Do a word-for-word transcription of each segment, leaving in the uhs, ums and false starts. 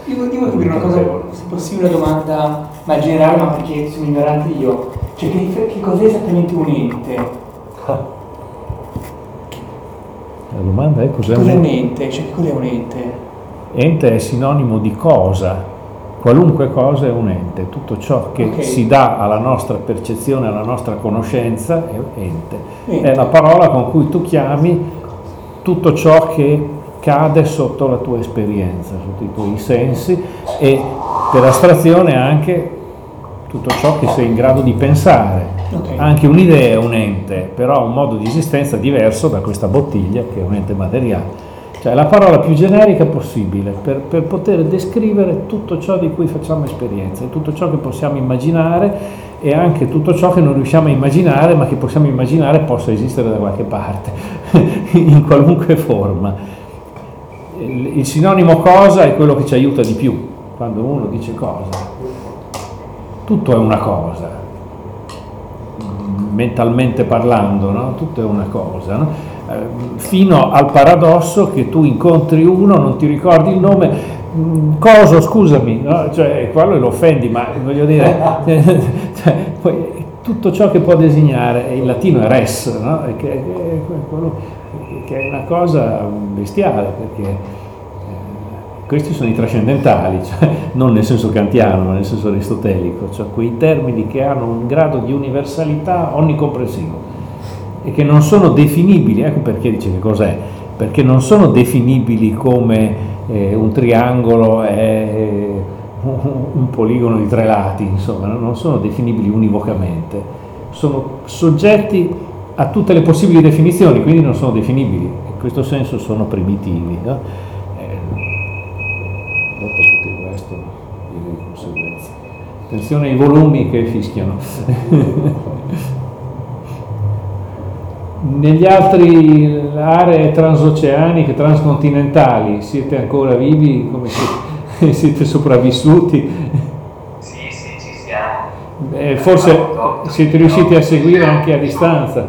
Io devo capire una cosa, se possibile, una domanda ma generale, ma perché sono ignorante io. Cioè, che, che cos'è esattamente un ente? La domanda è cos'è, cos'è un ente? ente? Cioè, che cos'è un ente? Ente è sinonimo di cosa. Qualunque cosa è un ente. Tutto ciò che okay. si dà alla nostra percezione, alla nostra conoscenza è ente. ente. È la parola con cui tu chiami tutto ciò che cade sotto la tua esperienza, sotto i tuoi sensi, e per astrazione anche tutto ciò che sei in grado di pensare. Okay. Anche un'idea è un ente, però ha un modo di esistenza diverso da questa bottiglia che è un ente materiale. Cioè la parola più generica possibile per, per poter descrivere tutto ciò di cui facciamo esperienza, tutto ciò che possiamo immaginare e anche tutto ciò che non riusciamo a immaginare ma che possiamo immaginare possa esistere da qualche parte, in qualunque forma. Il, il sinonimo cosa è quello che ci aiuta di più quando uno dice cosa. Tutto è una cosa, mentalmente parlando, no? Tutto è una cosa, no? Eh, fino al paradosso che tu incontri uno, non ti ricordi il nome, coso, scusami, no? Cioè, quello lo offendi, ma voglio dire, cioè, poi, tutto ciò che può designare, in latino è res, no? Che, che, che è una cosa bestiale, perché eh, questi sono i trascendentali, cioè, non nel senso kantiano, ma nel senso aristotelico, cioè quei termini che hanno un grado di universalità onnicomprensivo e che non sono definibili. Ecco perché dice che cos'è, perché non sono definibili come eh, un triangolo è un poligono di tre lati, insomma, non sono definibili univocamente, sono soggetti a tutte le possibili definizioni, quindi non sono definibili, in questo senso sono primitivi, no? Eh, dopo tutto il resto viene di conseguenza. Attenzione ai volumi che fischiano. Negli altri aree transoceaniche, transcontinentali, siete ancora vivi? Come siete, siete sopravvissuti? Sì, sì, ci siamo. Eh, forse siete riusciti a seguire anche a distanza?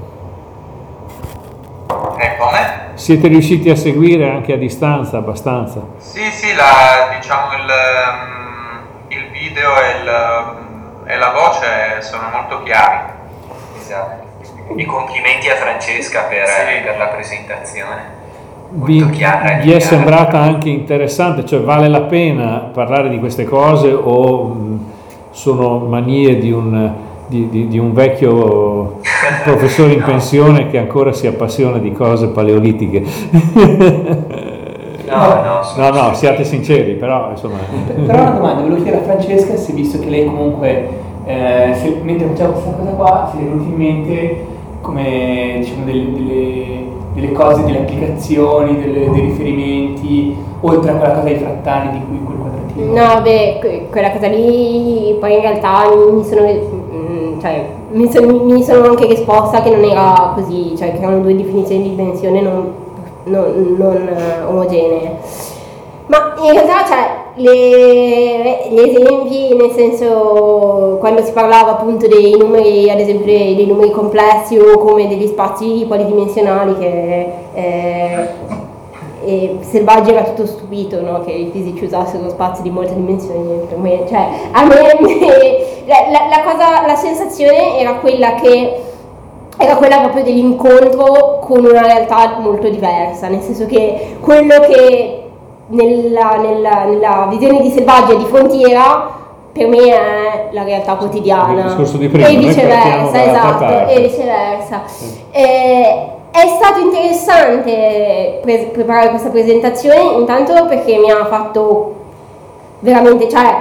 Eh, come? Siete riusciti a seguire anche a distanza abbastanza? Sì, sì, la, diciamo il, il video e, il, e la voce sono molto chiari. Esatto. I complimenti a Francesca per, sì. per la presentazione. Vi, vi è sembrata anche interessante, cioè vale la pena parlare di queste cose o mh, sono manie di un, di, di, di un vecchio professore in no. pensione che ancora si appassiona di cose paleolitiche? No, no, no, no, siate sinceri, però insomma. Però una domanda, volevo chiedere a Francesca se, visto che lei comunque eh, se, mentre faceva questa cosa qua, se le è venuto in mente come, diciamo, delle, delle, delle cose, delle applicazioni, delle, dei riferimenti, oltre a quella cosa dei frattali di cui quel quadratino. No, beh, quella cosa lì poi in realtà mi sono, cioè, mi sono, mi sono anche risposta che non era così, cioè che erano due definizioni di dimensione non, non, non omogenee. Ma in realtà, cioè, le, gli esempi, nel senso, quando si parlava appunto dei numeri, ad esempio dei, dei numeri complessi o come degli spazi polidimensionali, che eh, e Selvaggi era tutto stupito, no? Che i fisici usassero spazi di molte dimensioni. Per me, cioè, a me, la, la, la cosa, la sensazione era quella che era quella proprio dell'incontro con una realtà molto diversa, nel senso che quello che Nella, nella, nella visione di Selvaggi e di Frontiera per me è la realtà quotidiana, il discorso di prima, e viceversa, esatto, parte. e viceversa. Sì. Eh, è stato interessante pre- preparare questa presentazione, intanto perché mi ha fatto veramente, cioè,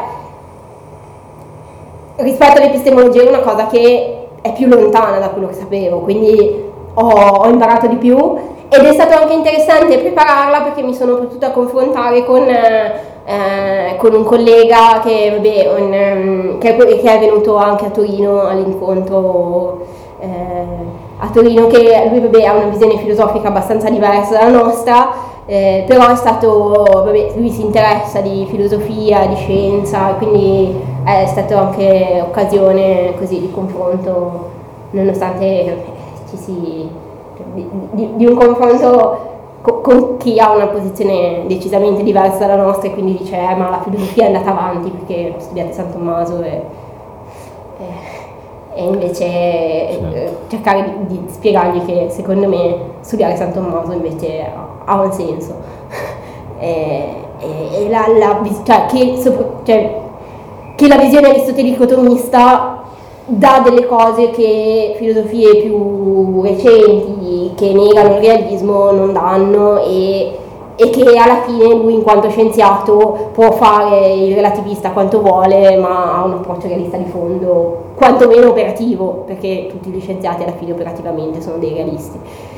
rispetto all'epistemologia è una cosa che è più lontana da quello che sapevo, quindi ho, ho imparato di più. Ed è stato anche interessante prepararla perché mi sono potuta confrontare con, eh, con un collega che, vabbè, un, um, che, è, che è venuto anche a Torino all'incontro eh, a Torino, che lui, vabbè, ha una visione filosofica abbastanza diversa dalla nostra, eh, però è stato, vabbè, lui si interessa di filosofia, di scienza, quindi è stata anche occasione così di confronto, nonostante ci si... Di, di, di un confronto co- con chi ha una posizione decisamente diversa dalla nostra e quindi dice eh, ma la filosofia è andata avanti perché studiate San Tommaso e, e, e invece eh, cercare di, di spiegargli che secondo me studiare San Tommaso invece ha, ha un senso e, e, e la, la, cioè, che, cioè, che la visione aristotelico-tomista dà delle cose che filosofie più recenti che negano il realismo non danno e, e che alla fine lui in quanto scienziato può fare il relativista quanto vuole, ma ha un approccio realista di fondo, quantomeno operativo, perché tutti gli scienziati alla fine operativamente sono dei realisti.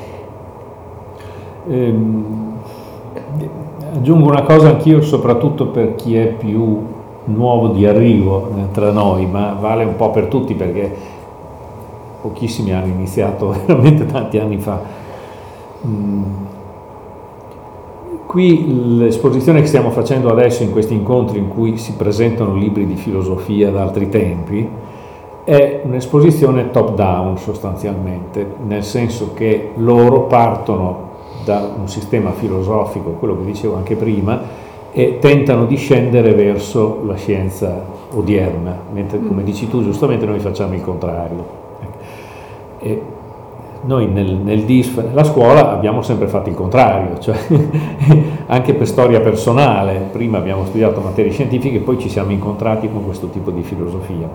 Ehm, aggiungo una cosa anch'io, soprattutto per chi è più nuovo di arrivo tra noi, ma vale un po' per tutti perché pochissimi hanno iniziato veramente tanti anni fa. Mm. Qui l'esposizione che stiamo facendo adesso in questi incontri in cui si presentano libri di filosofia da altri tempi è un'esposizione top down sostanzialmente, nel senso che loro partono da un sistema filosofico, quello che dicevo anche prima, e tentano di scendere verso la scienza odierna, mentre come dici tu giustamente noi facciamo il contrario. E noi nel, nel D I S F, nella scuola, abbiamo sempre fatto il contrario, cioè anche per storia personale, prima abbiamo studiato materie scientifiche e poi ci siamo incontrati con questo tipo di filosofia.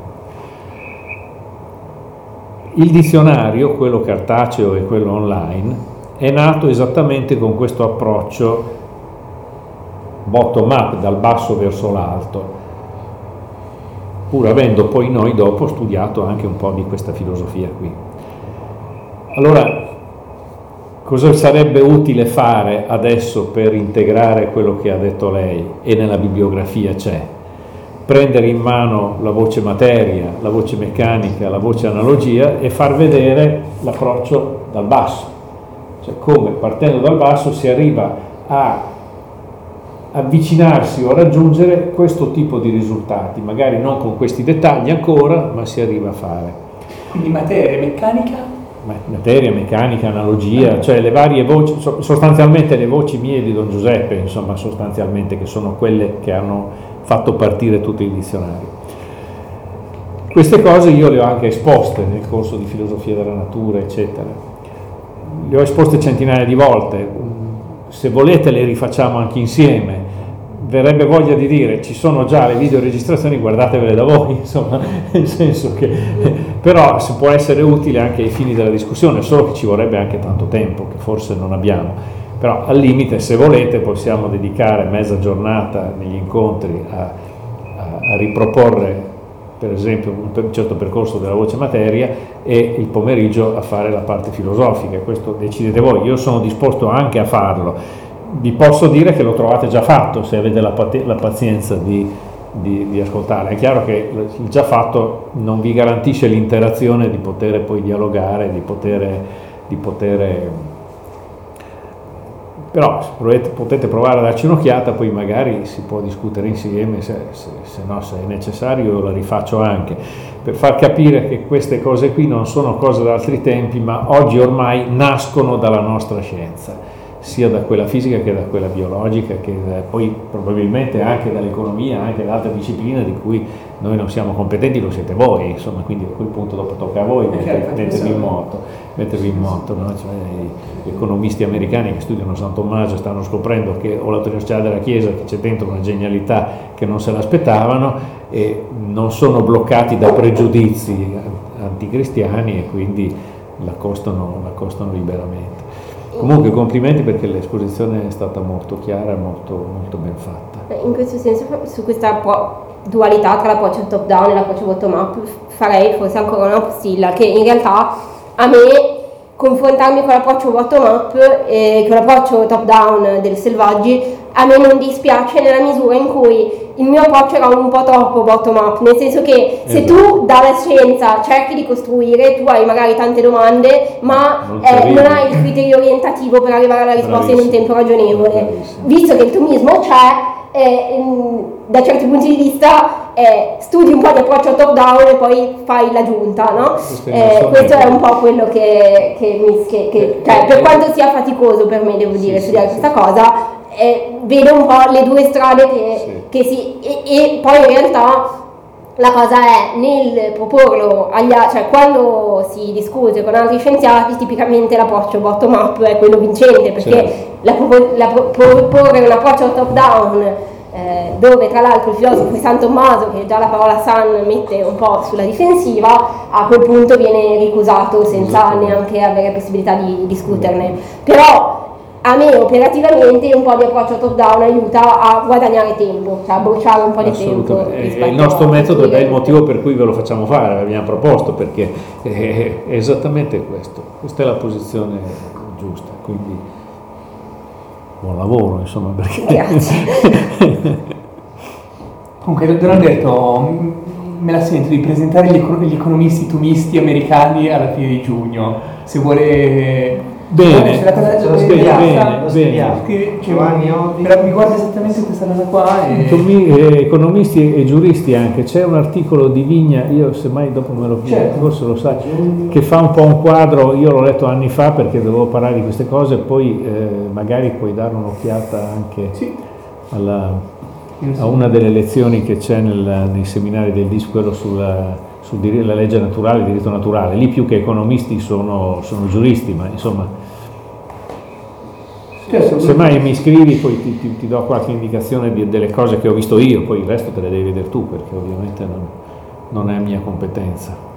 Il dizionario, quello cartaceo e quello online, è nato esattamente con questo approccio bottom up, dal basso verso l'alto, pur avendo poi noi dopo studiato anche un po' di questa filosofia qui. Allora, cosa sarebbe utile fare adesso per integrare quello che ha detto lei e nella bibliografia c'è? Prendere in mano la voce materia, la voce meccanica, la voce analogia e far vedere l'approccio dal basso, cioè come partendo dal basso si arriva a avvicinarsi o a raggiungere questo tipo di risultati, magari non con questi dettagli ancora, ma si arriva a fare. Quindi materia, meccanica? Materia, meccanica, analogia, cioè le varie voci, sostanzialmente le voci mie di Don Giuseppe, insomma, sostanzialmente, che sono quelle che hanno fatto partire tutto il dizionario. Queste cose io le ho anche esposte nel corso di filosofia della natura, eccetera. Le ho esposte centinaia di volte. Se volete le rifacciamo anche insieme, verrebbe voglia di dire ci sono già le videoregistrazioni, guardatevele da voi, insomma, nel senso che però si può essere utile anche ai fini della discussione, solo che ci vorrebbe anche tanto tempo che forse non abbiamo, però al limite se volete possiamo dedicare mezza giornata negli incontri a, a, a riproporre per esempio un certo percorso della voce materia e il pomeriggio a fare la parte filosofica, questo decidete voi, io sono disposto anche a farlo, vi posso dire che lo trovate già fatto se avete la, pat- la pazienza di, di, di ascoltare, è chiaro che il già fatto non vi garantisce l'interazione di poter poi dialogare, di poter, di poter però potete, potete provare a darci un'occhiata, poi magari si può discutere insieme, se, se, se no, se è necessario io la rifaccio anche, per far capire che queste cose qui non sono cose da altri tempi, ma oggi ormai nascono dalla nostra scienza, sia da quella fisica che da quella biologica, che da, poi probabilmente anche dall'economia, anche da altre discipline di cui noi non siamo competenti, lo siete voi, insomma, quindi a quel punto dopo tocca a voi mettervi in moto, mettervi in moto, no? Cioè, gli economisti americani che studiano San Tommaso stanno scoprendo che o la teoria sociale della Chiesa, che c'è dentro una genialità che non se l'aspettavano e non sono bloccati da pregiudizi anticristiani e quindi la costano, la costano liberamente. Comunque complimenti perché l'esposizione è stata molto chiara e molto, molto ben fatta. In questo senso, su questa dualità tra l'approccio top down e l'approccio bottom up farei forse ancora una postilla, che in realtà a me confrontarmi con l'approccio bottom up e con l'approccio top down del Selvaggi a me non dispiace nella misura in cui il mio approccio era un po' troppo bottom up, nel senso che se esatto. tu dalla scienza cerchi di costruire, tu hai magari tante domande, ma non, eh, non hai il criterio orientativo per arrivare alla risposta Bravissimo. in un tempo ragionevole. Bravissimo. Visto che il tomismo c'è, eh, da certi punti di vista è studi un po' di approccio top down e poi fai l'aggiunta, no? Questo è, Eh, questo è un po' quello che, che, mi, che, che cioè, per quanto sia faticoso per me, devo dire, sì, studiare sì, questa cosa, eh, vedo un po' le due strade che, sì. che si... E, e poi in realtà la cosa è nel proporlo agli altri, cioè quando si discute con altri scienziati, tipicamente l'approccio bottom up è quello vincente, perché Certo. la, la, proporre un approccio top down, eh, dove tra l'altro il filosofo è San Tommaso, che già la parola San mette un po' sulla difensiva, a quel punto viene ricusato senza neanche avere possibilità di discuterne. Però a me operativamente un po' di approccio top down aiuta a guadagnare tempo, cioè a bruciare un po' di tempo. È il nostro metodo ed è il motivo per cui ve lo facciamo fare, l'abbiamo proposto, perché è esattamente questo, questa è la posizione giusta, quindi buon lavoro, insomma, perché... Grazie. Comunque, Don Alberto, me la sento di presentare gli, econ- gli economisti tumisti americani alla fine di giugno, se vuole... Bene, c'è la cosa ce lo bene, spieghiamo, bene, lo spieghiamo. Che, Giovanni Odi. però mi guarda esattamente questa cosa qua e... Tomi- eh, economisti e giuristi anche, c'è un articolo di Vigna, io semmai dopo me lo Certo. forse lo sai, che fa un po' un quadro, io l'ho letto anni fa perché dovevo parlare di queste cose, poi eh, magari puoi dare un'occhiata anche Sì. alla, a una delle lezioni che c'è nel, nei seminari del D I S, quello sulla, sul dir- la legge naturale, il diritto naturale, lì più che economisti sono, sono giuristi, ma insomma... Certo, Se mai mi scrivi poi ti, ti, ti do qualche indicazione di, delle cose che ho visto io, poi il resto te le devi vedere tu perché ovviamente non, non è mia competenza.